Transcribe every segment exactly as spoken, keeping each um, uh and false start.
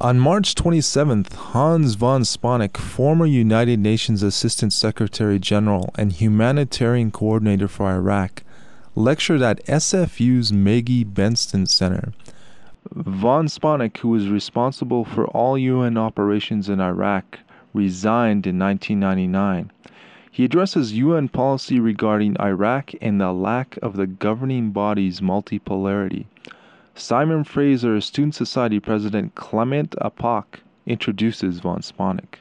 On March twenty-seventh, Hans von Spanek, former United Nations Assistant Secretary General and Humanitarian Coordinator for Iraq, lectured at S F U's Maggie Benston Center. Von Spanek, who was responsible for all U N operations in Iraq, resigned in nineteen ninety-nine. He addresses U N policy regarding Iraq and the lack of the governing body's multipolarity. Simon Fraser, Student Society President Clement Apak, introduces von Spanek.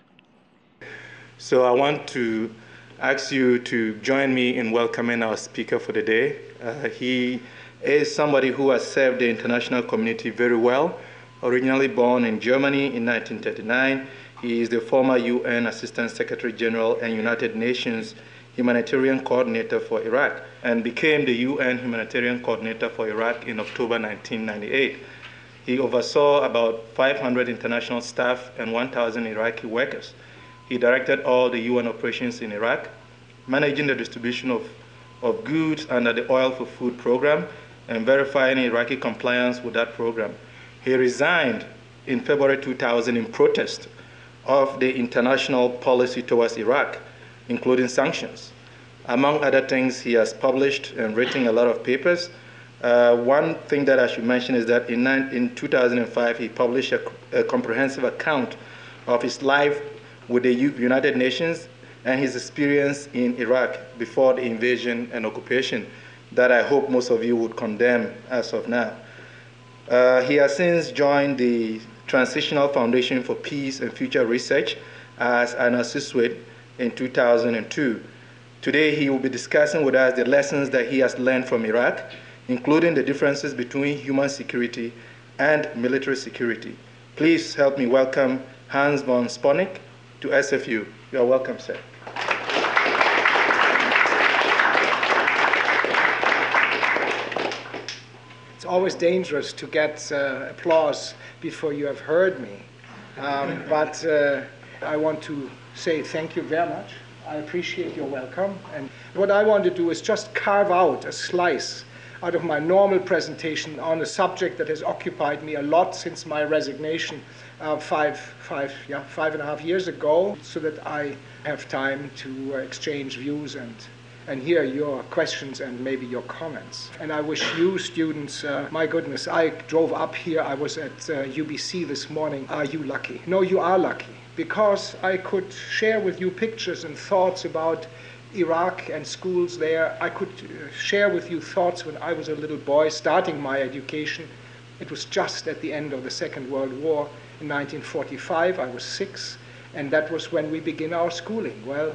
So I want to ask you to join me in welcoming our speaker for the day. Uh, he is somebody who has served the international community very well. Originally born in Germany in nineteen thirty-nine, he is the former U N Assistant Secretary General and United Nations Humanitarian Coordinator for Iraq, and became the U N Humanitarian Coordinator for Iraq in October nineteen ninety-eight. He oversaw about five hundred international staff and one thousand Iraqi workers. He directed all the U N operations in Iraq, managing the distribution of, of goods under the Oil for Food program and verifying Iraqi compliance with that program. He resigned in February two thousand in protest of the international policy towards Iraq, including sanctions. Among other things, he has published and written a lot of papers. Uh, one thing that I should mention is that in, in two thousand five, he published a, a comprehensive account of his life with the U United Nations and his experience in Iraq before the invasion and occupation that I hope most of you would condemn as of now. Uh, he has since joined the Transitional Foundation for Peace and Future Research as an associate in two thousand two. Today, he will be discussing with us the lessons that he has learned from Iraq, including the differences between human security and military security. Please help me welcome Hans von Spanek to S F U. You are welcome, sir. It's always dangerous to get uh, applause before you have heard me, um, but uh, I want to say thank you very much. I appreciate your welcome, and what I want to do is just carve out a slice out of my normal presentation on a subject that has occupied me a lot since my resignation uh, five, five, yeah, five and a half years ago, so that I have time to uh, exchange views and and hear your questions and maybe your comments. And I wish you students, uh, my goodness, I drove up here, I was at uh, U B C this morning. Are you lucky? No, you are lucky, because I could share with you pictures and thoughts about Iraq and schools there. I could uh, share with you thoughts when I was a little boy starting my education. It was just at the end of the Second World War in nineteen forty-five. I was six, and that was when we began our schooling. Well,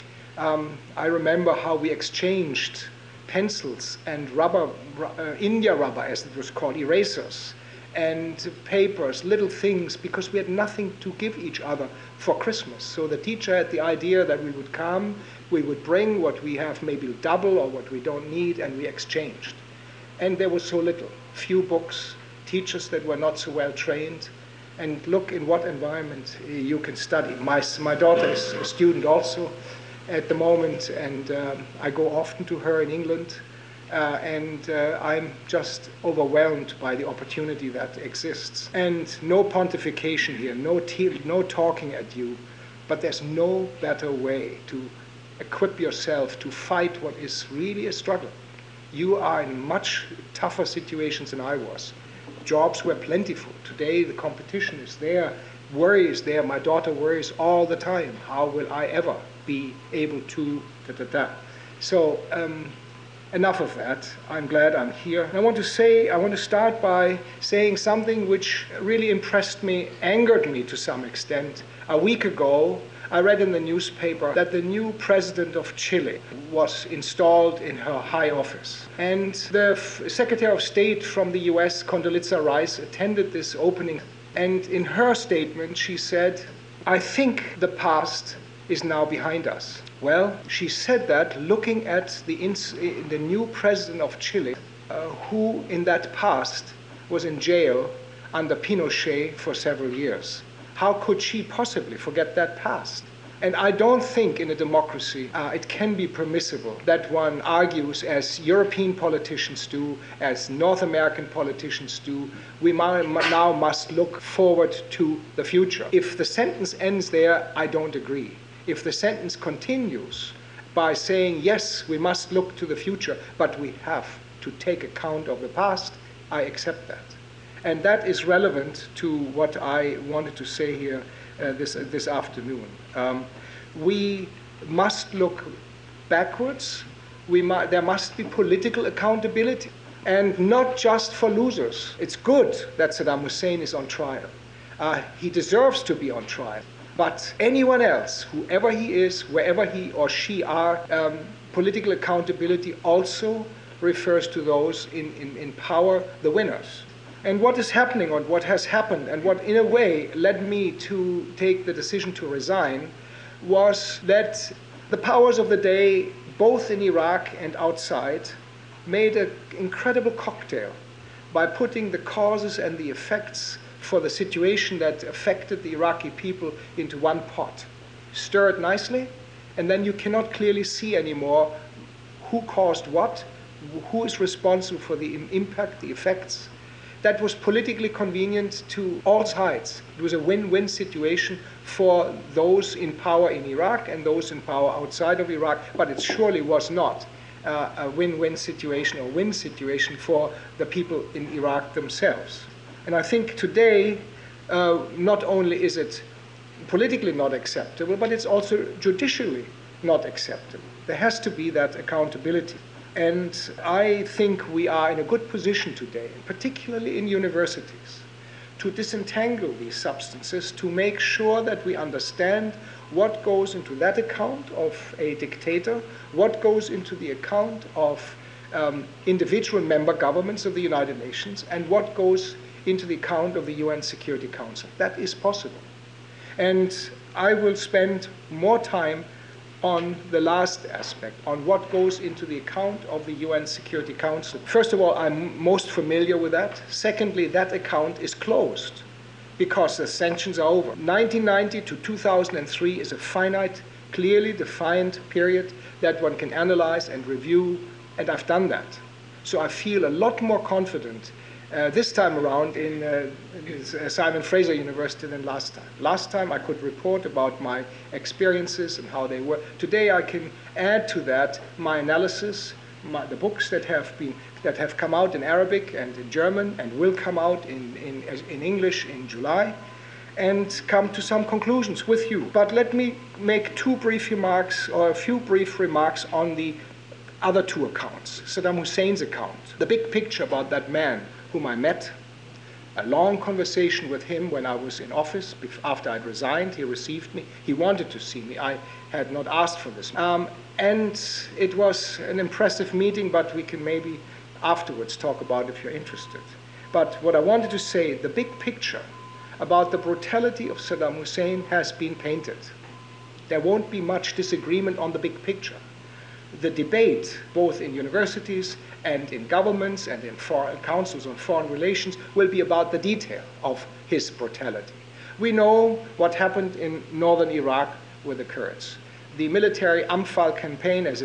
um, I remember how we exchanged pencils and rubber, uh, India rubber, as it was called, erasers, and papers, little things, because we had nothing to give each other for Christmas. So the teacher had the idea that we would come, we would bring what we have, maybe double or what we don't need, and we exchanged. And there was so little, few books, teachers that were not so well trained, and look in what environment you can study. My, my daughter is a student also at the moment, and um, I go often to her in England. Uh, and uh, I'm just overwhelmed by the opportunity that exists. And no pontification here, no, te- no talking at you, but there's no better way to equip yourself to fight what is really a struggle. You are in much tougher situations than I was. Jobs were plentiful. Today the competition is there, worry is there. My daughter worries all the time. How will I ever be able to da da da? So, um, enough of that. I'm glad I'm here. And I want to say, I want to start by saying something which really impressed me, angered me to some extent. A week ago, I read in the newspaper that the new president of Chile was installed in her high office. And the F- Secretary of State from the U S, Condoleezza Rice, attended this opening. And in her statement, she said, "I think the past is now behind us." Well, she said that looking at the, ins- the new president of Chile, uh, who in that past was in jail under Pinochet for several years. How could she possibly forget that past? And I don't think in a democracy uh, it can be permissible that one argues, as European politicians do, as North American politicians do, we now must look forward to the future. If the sentence ends there, I don't agree. If the sentence continues by saying, yes, we must look to the future, but we have to take account of the past, I accept that. And that is relevant to what I wanted to say here uh, this, uh, this afternoon. Um, we must look backwards. We mu- there must be political accountability, and not just for losers. It's good that Saddam Hussein is on trial. Uh, he deserves to be on trial. But anyone else, whoever he is, wherever he or she are, um, political accountability also refers to those in, in, in power, the winners. And what is happening, or what has happened, and what in a way led me to take the decision to resign, was that the powers of the day, both in Iraq and outside, made an incredible cocktail by putting the causes and the effects for the situation that affected the Iraqi people into one pot. Stir it nicely, and then you cannot clearly see anymore who caused what, who is responsible for the impact, the effects. That was politically convenient to all sides. It was a win-win situation for those in power in Iraq and those in power outside of Iraq, but it surely was not uh, a win-win situation or win situation for the people in Iraq themselves. And I think today, uh, not only is it politically not acceptable, but it's also judicially not acceptable. There has to be that accountability. And I think we are in a good position today, particularly in universities, to disentangle these substances, to make sure that we understand what goes into that account of a dictator, what goes into the account of um, individual member governments of the United Nations, and what goes into the account of the U N Security Council. That is possible. And I will spend more time on the last aspect, on what goes into the account of the U N Security Council. First of all, I'm most familiar with that. Secondly, that account is closed because the sanctions are over. nineteen ninety to two thousand three is a finite, clearly defined period that one can analyze and review, and I've done that. So I feel a lot more confident Uh, this time around in, uh, in Simon Fraser University than last time. Last time I could report about my experiences and how they were. Today I can add to that my analysis, my, the books that have been that have come out in Arabic and in German and will come out in, in, in English in July, and come to some conclusions with you. But let me make two brief remarks, or a few brief remarks on the other two accounts. Saddam Hussein's account, the big picture about that man whom I met, a long conversation with him when I was in office. After I'd resigned, he received me. He wanted to see me. I had not asked for this. Um, and it was an impressive meeting, but we can maybe afterwards talk about it if you're interested. But what I wanted to say, the big picture about the brutality of Saddam Hussein has been painted. There won't be much disagreement on the big picture. The debate, both in universities and in governments and in foreign councils on foreign relations, will be about the detail of his brutality. We know what happened in northern Iraq with the Kurds. The military Anfal campaign, as